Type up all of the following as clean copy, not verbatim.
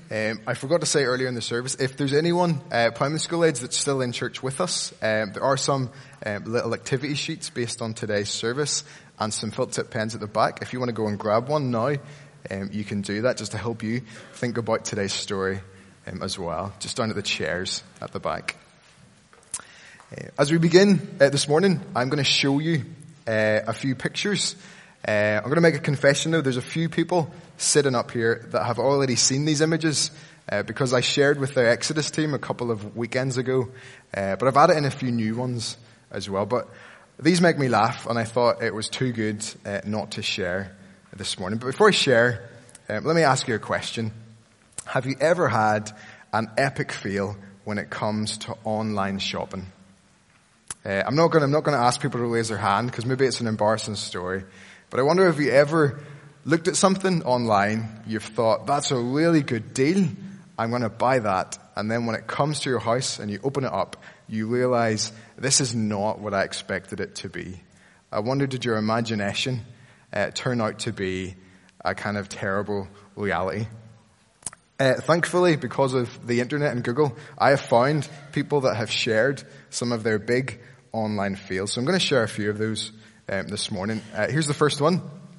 I forgot to say earlier in the service, if there's anyone, primary school age, that's still in church with us, there are some little activity sheets based on today's service and some felt tip pens at the back. If you want to go and grab one now, you can do that just to help you think about today's story as well, just down at the chairs at the back. As we begin this morning, I'm going to show you a few pictures. I'm going to make a confession though. There's a few people sitting up here that have already seen these images because I shared with the Exodus team a couple of weekends ago. But I've added in a few new ones as well. But these make me laugh, and I thought it was too good not to share this morning. But before I share, let me ask you a question. Have you ever had an epic fail when it comes to online shopping? I'm not going to ask people to raise their hand because maybe it's an embarrassing story. But I wonder if you ever looked at something online, you've thought, that's a really good deal, I'm going to buy that. And then when it comes to your house and you open it up, you realize this is not what I expected it to be. I wonder, did your imagination turn out to be a kind of terrible reality? Thankfully, because of the internet and Google, I have found people that have shared some of their big online fails. So I'm going to share a few of those this morning. Here's the first one.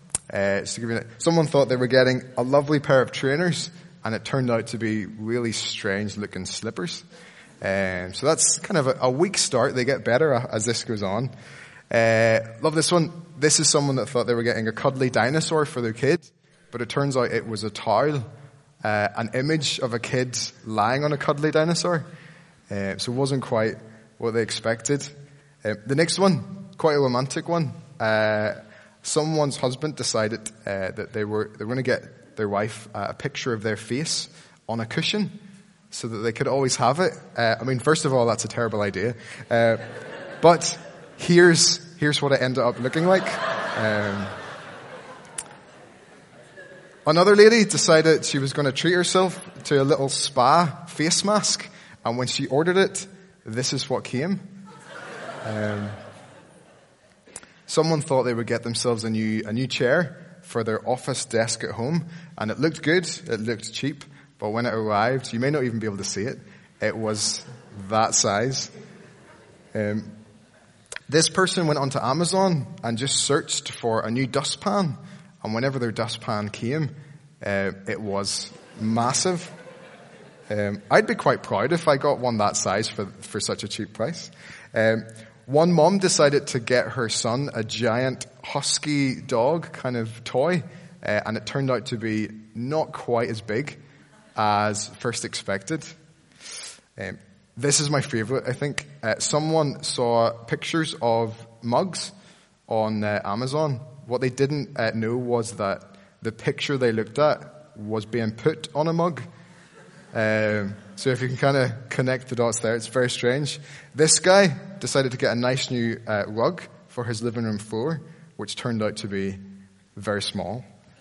Someone thought they were getting a lovely pair of trainers, and it turned out to be really strange looking slippers. So that's kind of a weak start. They get better as this goes on. Love this one. This is someone that thought they were getting a cuddly dinosaur for their kid, but it turns out it was a towel, an image of a kid lying on a cuddly dinosaur. So it wasn't quite what they expected. The next one, quite a romantic one. Someone's husband decided that they were going to get their wife a picture of their face on a cushion so that they could always have it. First of all, that's a terrible idea. But here's what it ended up looking like. Another lady decided she was going to treat herself to a little spa face mask, and when she ordered it, this is what came. Someone thought they would get themselves a new chair for their office desk at home, and it looked good, it looked cheap, but when it arrived, you may not even be able to see it, it was that size. This person went onto Amazon and just searched for a new dustpan, and whenever their dustpan came, it was massive. I'd be quite proud if I got one that size for such a cheap price. One mom decided to get her son a giant husky dog kind of toy, and it turned out to be not quite as big as first expected. This is my favorite, I think. Someone saw pictures of mugs on Amazon. What they didn't know was that the picture they looked at was being put on a mug. So if you can kind of connect the dots there, it's very strange. This guy decided to get a nice new rug for his living room floor, which turned out to be very small.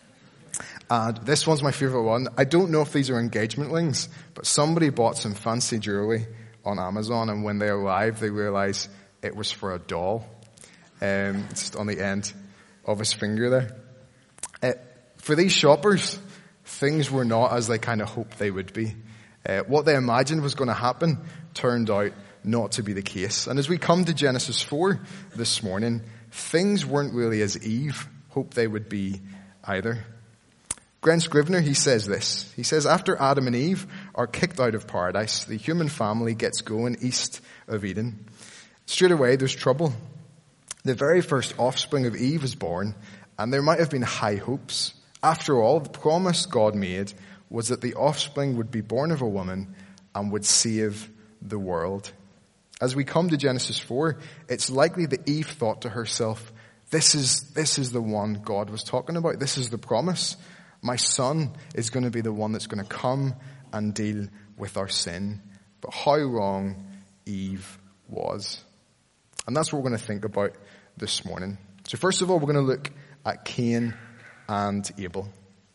And this one's my favorite one. I don't know if these are engagement rings, but somebody bought some fancy jewelry on Amazon, and when they arrived, they realized it was for a doll. It's just on the end of his finger there. For these shoppers, things were not as they kind of hoped they would be. What they imagined was going to happen turned out not to be the case. And as we come to Genesis 4 this morning, things weren't really as Eve hoped they would be either. Gren Scrivener, he says this. He says, after Adam and Eve are kicked out of paradise, the human family gets going east of Eden. Straight away, there's trouble. The very first offspring of Eve is born, and there might have been high hopes. After all, the promise God made was that the offspring would be born of a woman and would save the world. As we come to Genesis 4, it's likely that Eve thought to herself, this is the one God was talking about. This is the promise. My son is going to be the one that's going to come and deal with our sin. But how wrong Eve was. And that's what we're going to think about this morning. So first of all, we're going to look at Cain and Abel.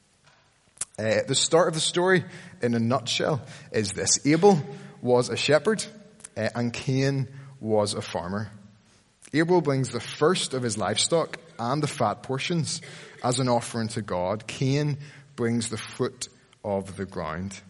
The start of the story, in a nutshell, is this. Abel was a shepherd, and Cain was a farmer. Abel brings the first of his livestock and the fat portions as an offering to God. Cain brings the fruit of the ground.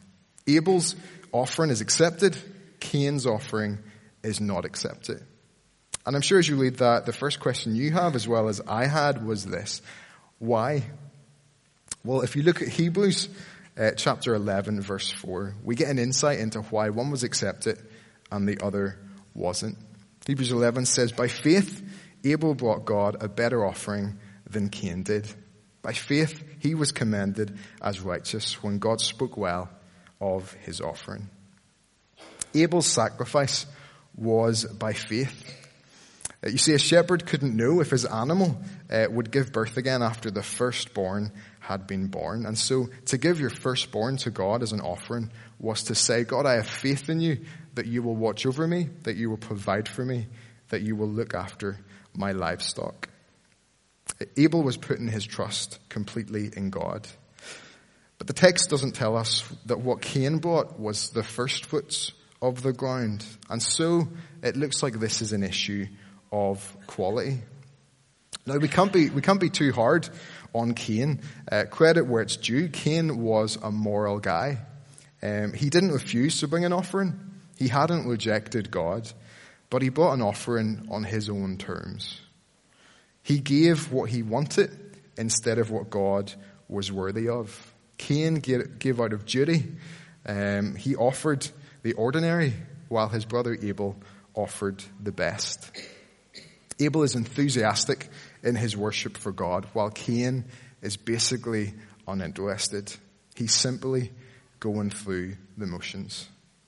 Abel's offering is accepted. Cain's offering is not accepted. And I'm sure as you read that, the first question you have, as well as I had, was this: why? Well, if you look at Hebrews chapter 11, verse 4, we get an insight into why one was accepted and the other wasn't. Hebrews 11 says, by faith, Abel brought God a better offering than Cain did. By faith, he was commended as righteous when God spoke well of his offering. Abel's sacrifice was by faith. You see, a shepherd couldn't know if his animal would give birth again after the firstborn had been born. And so to give your firstborn to God as an offering was to say, God, I have faith in you that you will watch over me, that you will provide for me, that you will look after my livestock. Abel was putting his trust completely in God. But the text doesn't tell us that what Cain brought was the first fruits of the ground. And so it looks like this is an issue of quality. Now we can't be too hard on Cain. Credit where it's due. Cain was a moral guy. He didn't refuse to bring an offering. He hadn't rejected God, but he brought an offering on his own terms. He gave what he wanted instead of what God was worthy of. Cain gave out of duty. He offered the ordinary, while his brother Abel offered the best. Abel is enthusiastic in his worship for God, while Cain is basically uninterested. He's simply going through the motions.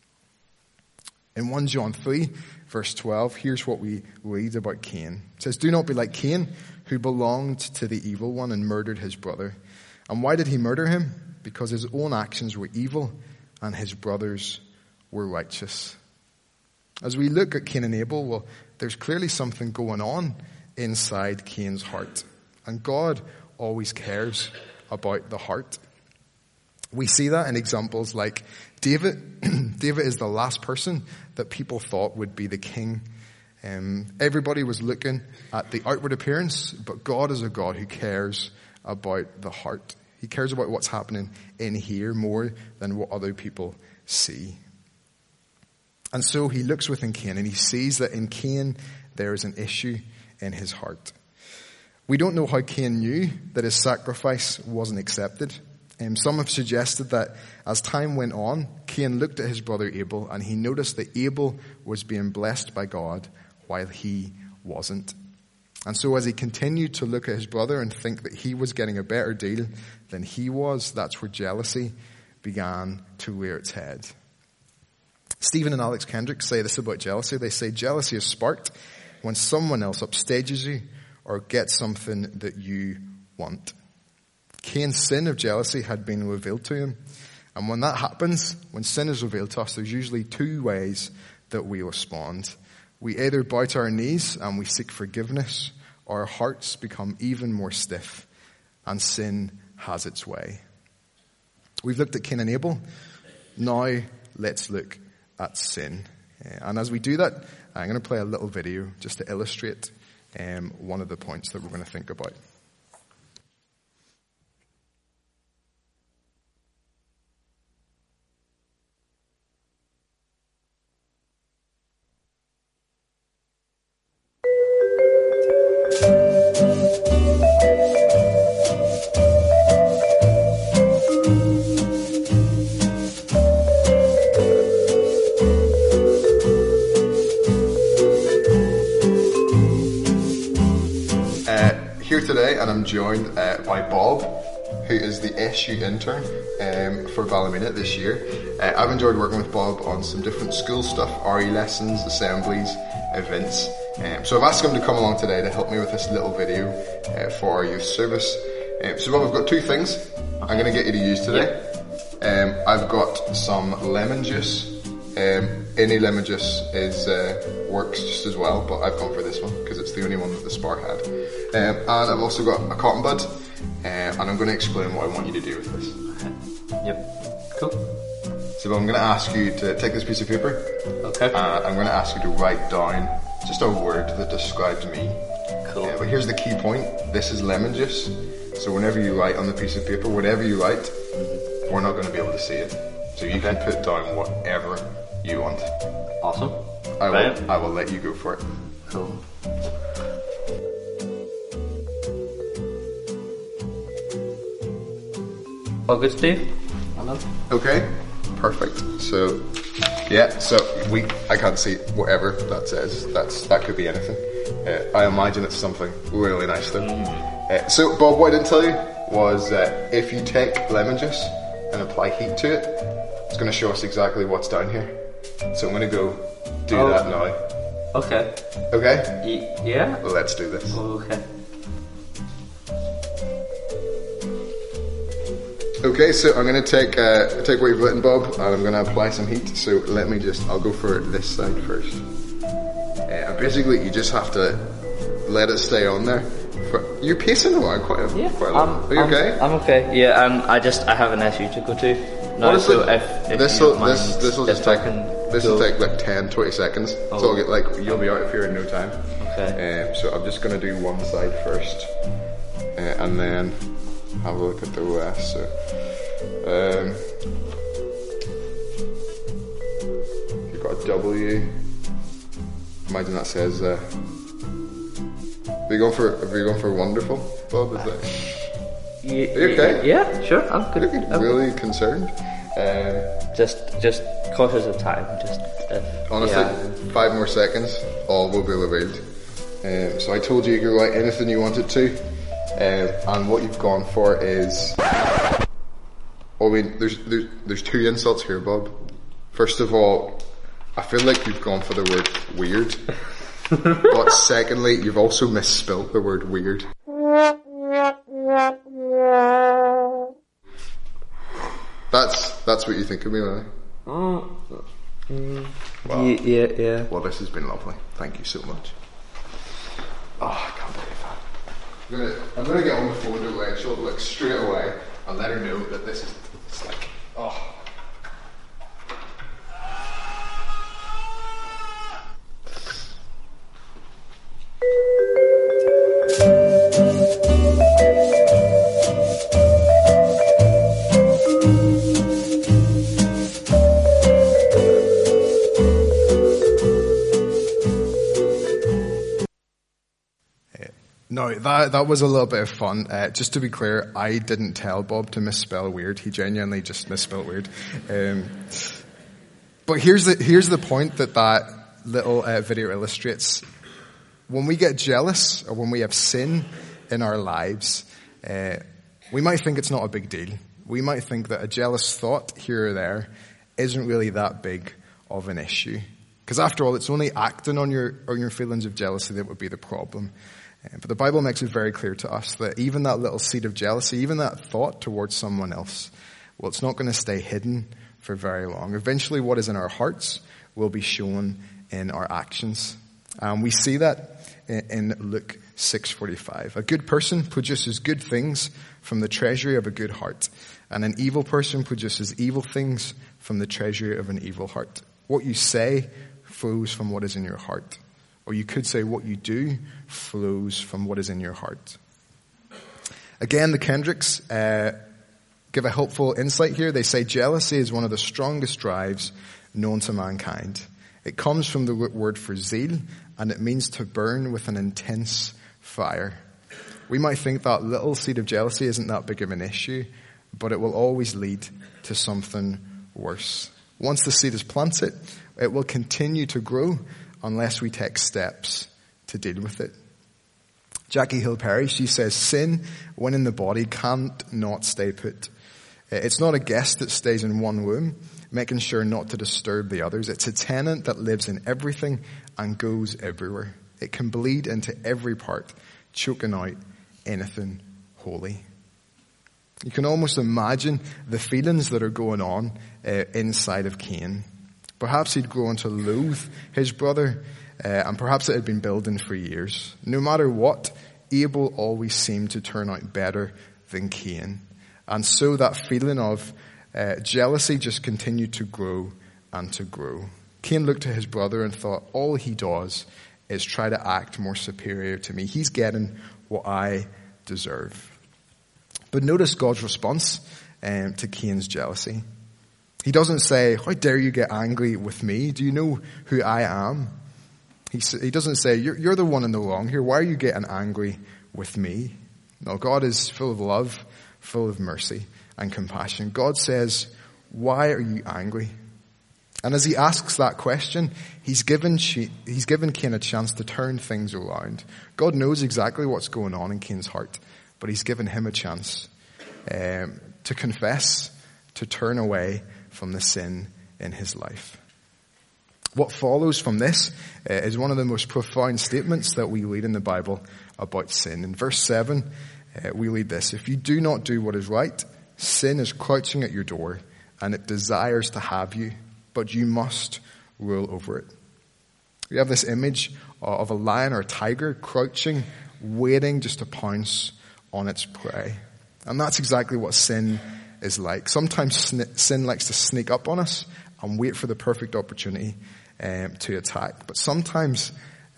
In 1 John 3, verse 12, here's what we read about Cain. It says, do not be like Cain, who belonged to the evil one and murdered his brother. And why did he murder him? Because his own actions were evil and his brothers were righteous. As we look at Cain and Abel, well, there's clearly something going on inside Cain's heart. And God always cares about the heart. We see that in examples like David. David is the last person that people thought would be the king. Everybody was looking at the outward appearance, but God is a God who cares about the heart. He cares about what's happening in here more than what other people see. And so he looks within Cain and he sees that in Cain there is an issue in his heart. We don't know how Cain knew that his sacrifice wasn't accepted. Some have suggested that as time went on, Cain looked at his brother Abel and he noticed that Abel was being blessed by God while he wasn't. And so as he continued to look at his brother and think that he was getting a better deal than he was, that's where jealousy began to rear its head. Stephen and Alex Kendrick say this about jealousy. They say jealousy is sparked when someone else upstages you or gets something that you want. Cain's sin of jealousy had been revealed to him. And when that happens, when sin is revealed to us, there's usually two ways that we respond. We either bow to our knees and we seek forgiveness, or our hearts become even more stiff and sin has its way. We've looked at Cain and Abel. Now let's look at sin. And as we do that, I'm going to play a little video just to illustrate one of the points that we're going to think about. Today, and I'm joined by Bob, who is the SU intern for Ballymena this year. I've enjoyed working with Bob on some different school stuff, RE lessons, assemblies, events. So I've asked him to come along today to help me with this little video for our youth service. So Bob, I've got two things I'm going to get you to use today. I've got some lemon juice. Any lemon juice works just as well, but I've gone for this one because it's the only one that the Spar had. And I've also got a cotton bud, and I'm going to explain what I want you to do with this. Okay. Yep. Cool. So I'm going to ask you to take this piece of paper. Okay. I'm going to ask you to write down just a word that describes me. Cool. But here's the key point. This is lemon juice. So whenever you write on the piece of paper, whatever you write, we're not going to be able to see it. So you can put down whatever you want. Awesome. I will let you go for it. Cool. All good, Steve? Okay, perfect. So, yeah, I can't see whatever that says. That could be anything. I imagine it's something really nice though. So, Bob, what I didn't tell you was that if you take lemon juice and apply heat to it, it's going to show us exactly what's down here. So I'm going to go do that now. Okay. Okay? Yeah? Let's do this. Okay. Okay, so I'm going to take what you've written, Bob, and I'm going to apply some heat. So I'll go for this side first. And basically, you just have to let it stay on there. You're pacing around quite a lot. Are you okay? I'm okay. Yeah, and I have an issue to go to. No, so if this will take like 10, 20 seconds. Oh. So you'll be out of here in no time. Okay. So I'm just going to do one side first, and then have a look at the rest. So, you've got a W. Imagine that says. Have you gone for wonderful, Bob? Is that? Are you okay? Yeah, sure. I'm good. You're really concerned. Just cautious of time. Honestly, 5 more seconds, all will be revealed. So I told you could write anything you wanted to, and what you've gone for is. There's 2 insults here, Bob. First of all, I feel like you've gone for the word weird. But secondly, you've also misspelt the word weird. That's what you think of me, right? Well, yeah. Well, this has been lovely. Thank you so much. Oh, I can't believe that. I'm gonna get on the phone to Rachel straight away and let her know that this is oh. No, that was a little bit of fun. Just to be clear, I didn't tell Bob to misspell weird. He genuinely just misspelled weird. But here's the point that little video illustrates. When we get jealous or when we have sin in our lives, we might think it's not a big deal. We might think that a jealous thought here or there isn't really that big of an issue. Because after all, it's only acting on your feelings of jealousy that would be the problem. But the Bible makes it very clear to us that even that little seed of jealousy, even that thought towards someone else, well, it's not going to stay hidden for very long. Eventually, what is in our hearts will be shown in our actions. We see that in Luke 6:45. A good person produces good things from the treasury of a good heart, and an evil person produces evil things from the treasury of an evil heart. What you say flows from what is in your heart. Or you could say what you do flows from what is in your heart. Again, the Kendricks give a helpful insight here. They say jealousy is one of the strongest drives known to mankind. It comes from the word for zeal, and it means to burn with an intense fire. We might think that little seed of jealousy isn't that big of an issue, but it will always lead to something worse. Once the seed is planted, it will continue to grow unless we take steps to deal with it. Jackie Hill Perry, she says, sin, when in the body, can't not stay put. It's not a guest that stays in one room, making sure not to disturb the others. It's a tenant that lives in everything and goes everywhere. It can bleed into every part, choking out anything holy. You can almost imagine the feelings that are going on inside of Cain. Perhaps he'd grown to loathe his brother, and perhaps it had been building for years. No matter what, Abel always seemed to turn out better than Cain. And so that feeling of jealousy just continued to grow and to grow. Cain looked at his brother and thought, all he does is try to act more superior to me. He's getting what I deserve. But notice God's response to Cain's jealousy. He doesn't say, how dare you get angry with me? Do you know who I am? He doesn't say, you're the one in the wrong here. Why are you getting angry with me? No, God is full of love, full of mercy and compassion. God says, why are you angry? And as he asks that question, he's given Cain a chance to turn things around. God knows exactly what's going on in Cain's heart, but he's given him a chance to confess, to turn away from the sin in his life. What follows from this is one of the most profound statements that we read in the Bible about sin. In verse 7, we read this: if you do not do what is right, sin is crouching at your door, and it desires to have you, but you must rule over it. We have this image of a lion or a tiger crouching, waiting just to pounce on its prey. And that's exactly what sin is like. Sometimes sin likes to sneak up on us and wait for the perfect opportunity to attack. But sometimes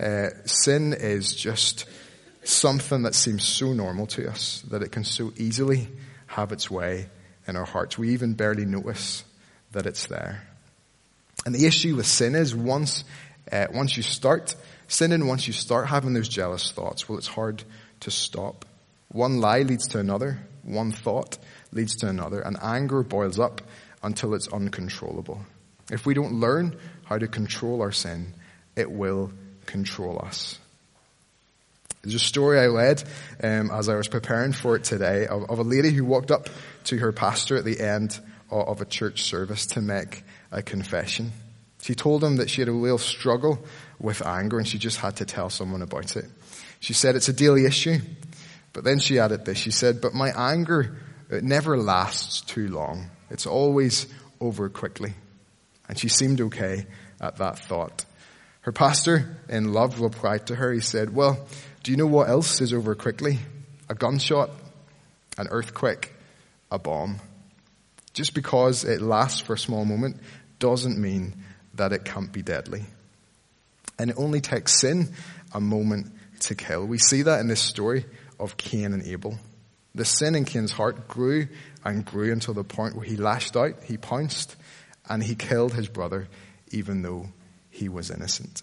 sin is just something that seems so normal to us that it can so easily have its way in our hearts. We even barely notice that it's there. And the issue with sin is once you start sinning, once you start having those jealous thoughts, well, it's hard to stop. One lie leads to another. One thought leads to another. And anger boils up until it's uncontrollable. If we don't learn how to control our sin, it will control us. There's a story I read as I was preparing for it today of a lady who walked up to her pastor at the end of a church service to make a confession. She told him that she had a real struggle with anger and she just had to tell someone about it. She said, it's a daily issue. But then she added this. She said, but my anger, it never lasts too long. It's always over quickly. And she seemed okay at that thought. Her pastor, in love, replied to her. He said, well, do you know what else is over quickly? A gunshot, an earthquake, a bomb. Just because it lasts for a small moment doesn't mean that it can't be deadly. And it only takes sin a moment to kill. We see that in this story of Cain and Abel. The sin in Cain's heart grew and grew until the point where he lashed out, he pounced, and he killed his brother even though he was innocent.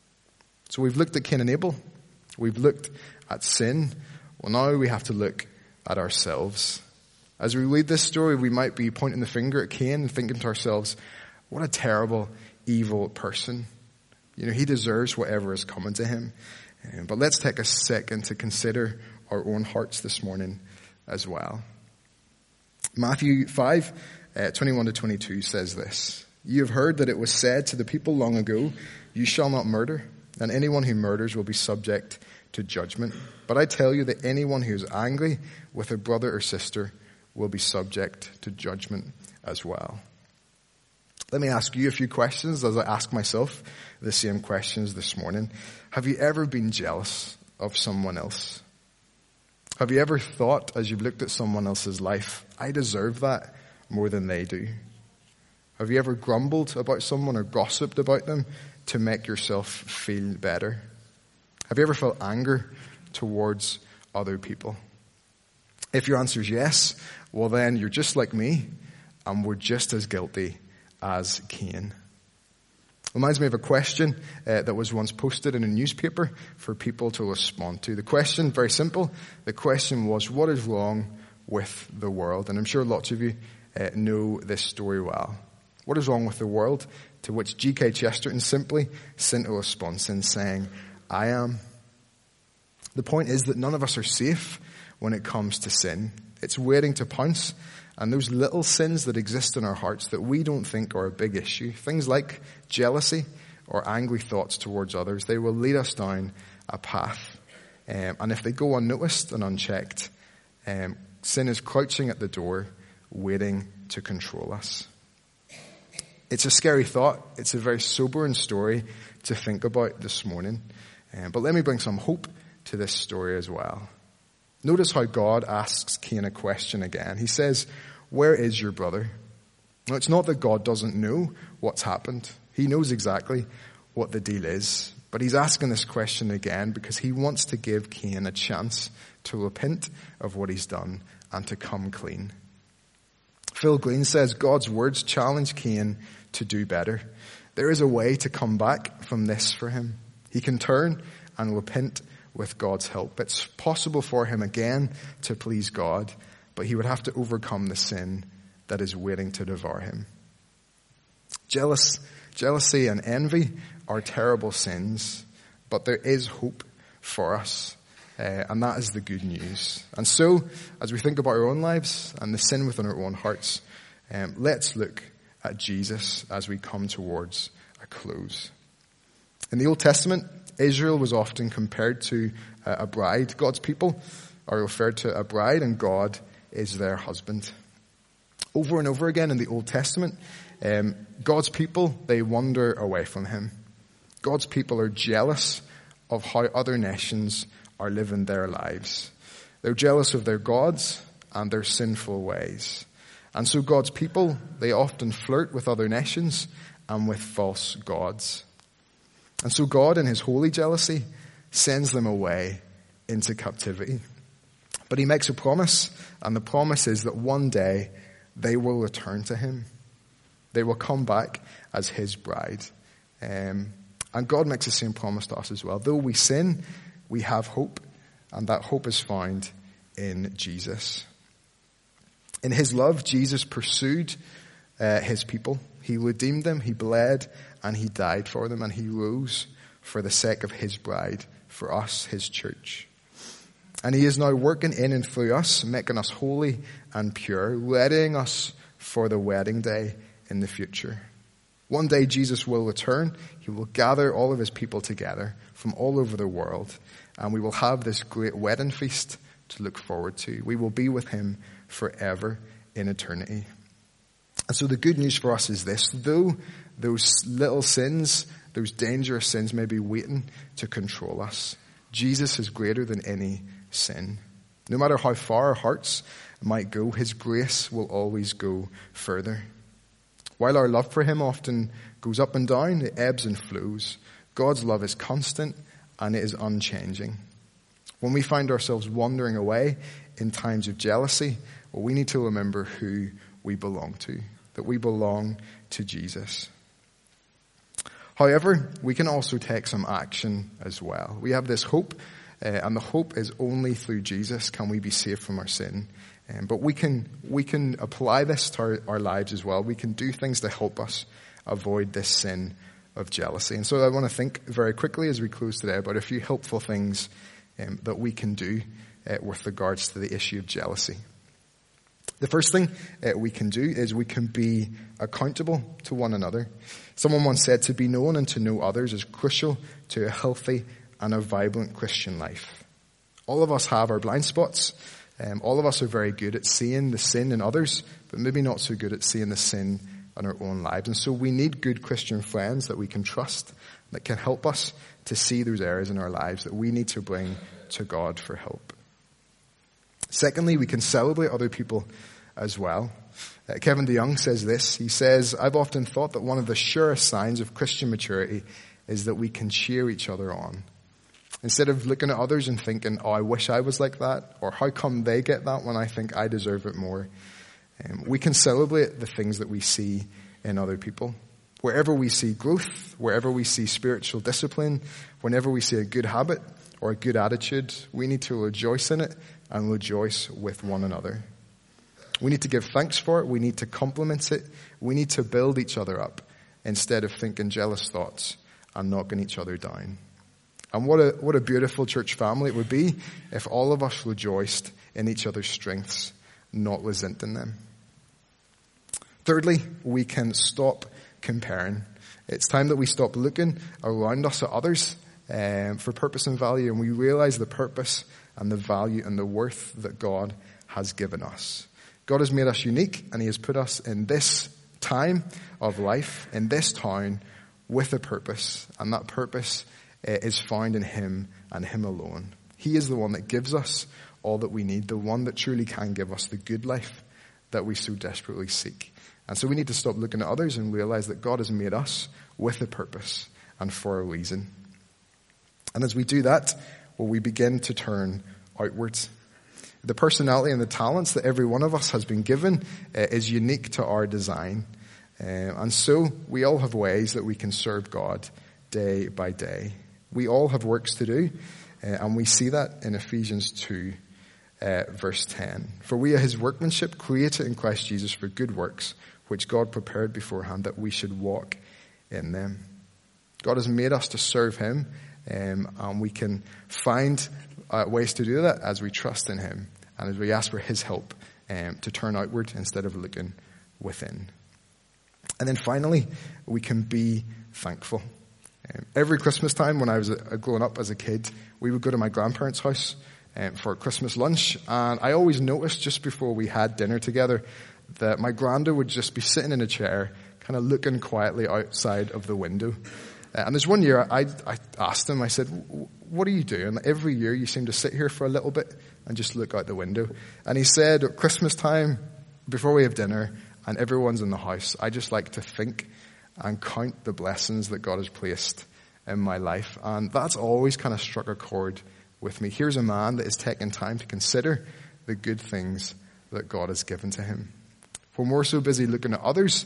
So we've looked at Cain and Abel. We've looked at sin. Well, now we have to look at ourselves. As we read this story, we might be pointing the finger at Cain and thinking to ourselves, what a terrible, evil person. You know, he deserves whatever is coming to him. But let's take a second to consider our own hearts this morning as well. Matthew 5, 21 to 22 says this: you have heard that it was said to the people long ago, you shall not murder, and anyone who murders will be subject to judgment. But I tell you that anyone who is angry with a brother or sister will be subject to judgment as well. Let me ask you a few questions as I ask myself the same questions this morning. Have you ever been jealous of someone else? Have you ever thought, as you've looked at someone else's life, I deserve that more than they do? Have you ever grumbled about someone or gossiped about them to make yourself feel better? Have you ever felt anger towards other people? If your answer is yes, well then you're just like me, and we're just as guilty as Cain. Reminds me of a question that was once posted in a newspaper for people to respond to. The question, very simple, the question was, what is wrong with the world? And I'm sure lots of you know this story well. What is wrong with the world? To which G.K. Chesterton simply sent a response in saying, I am. The point is that none of us are safe when it comes to sin. It's waiting to pounce. And those little sins that exist in our hearts that we don't think are a big issue, things like jealousy or angry thoughts towards others, they will lead us down a path. And if they go unnoticed and unchecked, sin is crouching at the door, waiting to control us. It's a scary thought. It's a very sobering story to think about this morning. But let me bring some hope to this story as well. Notice how God asks Cain a question again. He says, where is your brother? Now, it's not that God doesn't know what's happened. He knows exactly what the deal is. But he's asking this question again because he wants to give Cain a chance to repent of what he's done and to come clean. Phil Green says God's words challenge Cain to do better. There is a way to come back from this for him. He can turn and repent with God's help. It's possible for him again to please God, but he would have to overcome the sin that is waiting to devour him. Jealousy and envy are terrible sins, but there is hope for us, and that is the good news. And so, as we think about our own lives and the sin within our own hearts, let's look at Jesus as we come towards a close. In the Old Testament, Israel was often compared to a bride. God's people are referred to a bride, and God is their husband. Over and over again in the Old Testament, God's people, they wander away from him. God's people are jealous of how other nations are living their lives. They're jealous of their gods and their sinful ways. And so God's people, they often flirt with other nations and with false gods. And so God, in his holy jealousy, sends them away into captivity. But he makes a promise, and the promise is that one day they will return to him. They will come back as his bride. And God makes the same promise to us as well. Though we sin, we have hope, and that hope is found in Jesus. In his love, Jesus pursued his people. He redeemed them, he bled, and he died for them, and he rose for the sake of his bride, for us, his church. And he is now working in and through us, making us holy and pure, readying us for the wedding day in the future. One day Jesus will return. He will gather all of his people together from all over the world, and we will have this great wedding feast to look forward to. We will be with him forever in eternity. And so the good news for us is this: though those little sins, those dangerous sins may be waiting to control us, Jesus is greater than any sin. No matter how far our hearts might go, his grace will always go further. While our love for him often goes up and down, it ebbs and flows, God's love is constant and it is unchanging. When we find ourselves wandering away in times of jealousy, well, we need to remember who we belong to, that we belong to Jesus. However, we can also take some action as well. We have this hope, and the hope is only through Jesus can we be saved from our sin. But we can apply this to our lives as well. We can do things to help us avoid this sin of jealousy. And so I want to think very quickly as we close today about a few helpful things that we can do with regards to the issue of jealousy. The first thing we can do is we can be accountable to one another. Someone once said to be known and to know others is crucial to a healthy and a vibrant Christian life. All of us have our blind spots. All of us are very good at seeing the sin in others, but maybe not so good at seeing the sin in our own lives. And so we need good Christian friends that we can trust, that can help us to see those areas in our lives that we need to bring to God for help. Secondly, we can celebrate other people as well. Kevin DeYoung says this. He says, I've often thought that one of the surest signs of Christian maturity is that we can cheer each other on. Instead of looking at others and thinking, oh, I wish I was like that, or how come they get that when I think I deserve it more, we can celebrate the things that we see in other people. Wherever we see growth, wherever we see spiritual discipline, whenever we see a good habit or a good attitude, we need to rejoice in it and rejoice with one another. We need to give thanks for it. We need to compliment it. We need to build each other up instead of thinking jealous thoughts and knocking each other down. And what a beautiful church family it would be if all of us rejoiced in each other's strengths, not resenting them. Thirdly, we can stop comparing. It's time that we stop looking around us at others for purpose and value, and we realize the purpose and the value and the worth that God has given us. God has made us unique, and he has put us in this time of life, in this town, with a purpose, and that purpose is found in him and him alone. He is the one that gives us all that we need, the one that truly can give us the good life that we so desperately seek. And so we need to stop looking at others and realize that God has made us with a purpose and for a reason. And as we do that, well, we begin to turn outwards. The personality and the talents that every one of us has been given is unique to our design. And so we all have ways that we can serve God day by day. We all have works to do, and we see that in Ephesians 2, verse 10. For we are his workmanship, created in Christ Jesus for good works, which God prepared beforehand that we should walk in them. God has made us to serve him, and we can find ways to do that as we trust in him and as we ask for his help to turn outward instead of looking within. And then finally, we can be thankful. Every Christmas time when I was growing up as a kid, we would go to my grandparents' house for Christmas lunch, and I always noticed just before we had dinner together that my granda would just be sitting in a chair, kind of looking quietly outside of the window. And there's one year I asked him, I said, what are you doing? Every year you seem to sit here for a little bit and just look out the window. And he said, at Christmas time, before we have dinner and everyone's in the house, I just like to think and count the blessings that God has placed in my life. And that's always kind of struck a chord with me. Here's a man that is taking time to consider the good things that God has given to him. When we're so busy looking at others,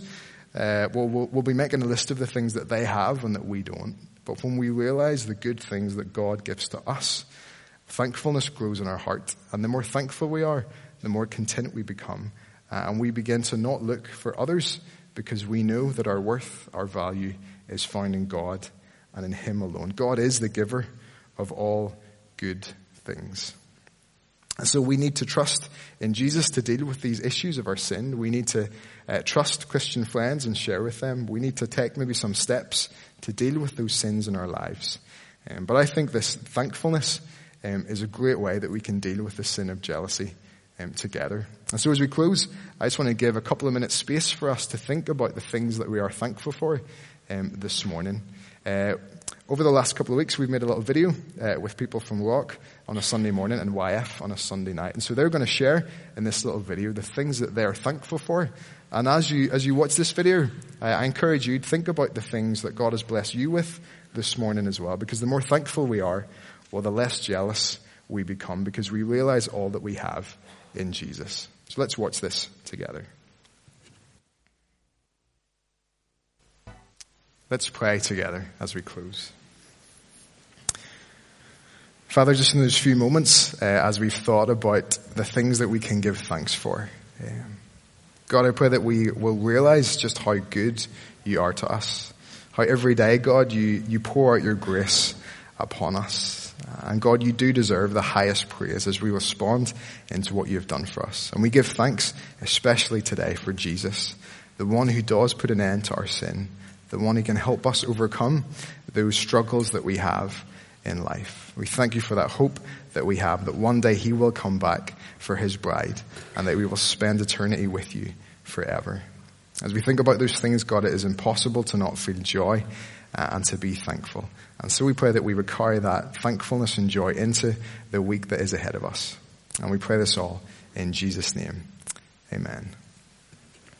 we'll be making a list of the things that they have and that we don't. But when we realize the good things that God gives to us, thankfulness grows in our heart. And the more thankful we are, the more content we become. And we begin to not look for others because we know that our worth, our value is found in God and in him alone. God is the giver of all good things. And so we need to trust in Jesus to deal with these issues of our sin. We need to trust Christian friends and share with them. We need to take maybe some steps to deal with those sins in our lives. But I think this thankfulness is a great way that we can deal with the sin of jealousy together. And so as we close, I just want to give a couple of minutes space for us to think about the things that we are thankful for this morning. Over the last couple of weeks, we've made a little video with people from Rock on a Sunday morning and YF on a Sunday night. And so they're going to share in this little video the things that they're thankful for. And as you watch this video, I encourage you to think about the things that God has blessed you with this morning as well. Because the more thankful we are, well, the less jealous we become because we realize all that we have in Jesus. So let's watch this together. Let's pray together as we close. Father, just in those few moments, as we've thought about the things that we can give thanks for, God, I pray that we will realize just how good you are to us. How every day, God, you pour out your grace upon us. And God, you do deserve the highest praise as we respond into what you have done for us. And we give thanks, especially today, for Jesus, the one who does put an end to our sin, the one who can help us overcome those struggles that we have in life. We thank you for that hope that we have, that one day he will come back for his bride and that we will spend eternity with you forever. As we think about those things, God, it is impossible to not feel joy and to be thankful. And so we pray that we would carry that thankfulness and joy into the week that is ahead of us. And we pray this all in Jesus' name. Amen.